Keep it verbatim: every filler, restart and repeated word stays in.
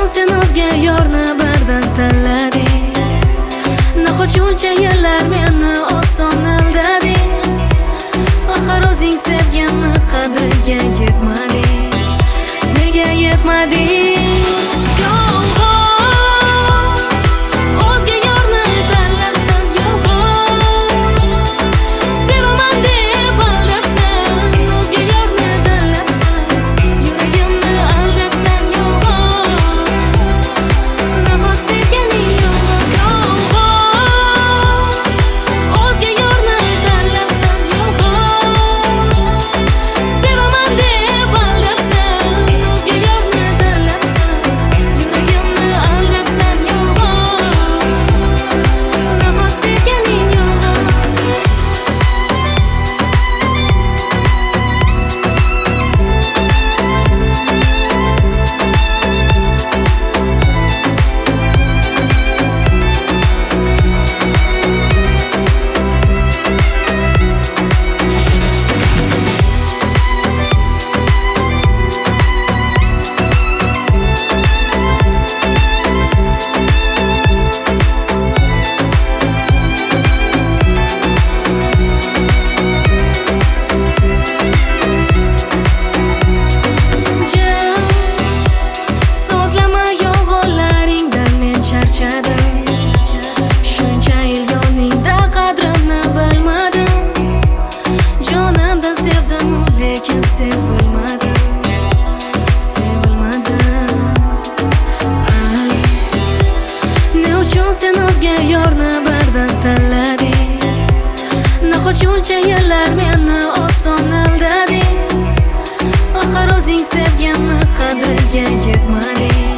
sen o'zga yorni birdan tanlading? Nahot shuncha yillar meni oson aldading? Axir o'zing sevganni qadriga yetmading. Nega yetmading? Shuncha yil yoningda qadrimni bilmadim. Jonimda sevdim, lekin sevilmadim. Sevilmadim. Ne uchun sen o'zga yorni birdan tanlading? Nahot shuncha yillar meni oson aldading? Axir o'zing sevganni qadriga yetmading.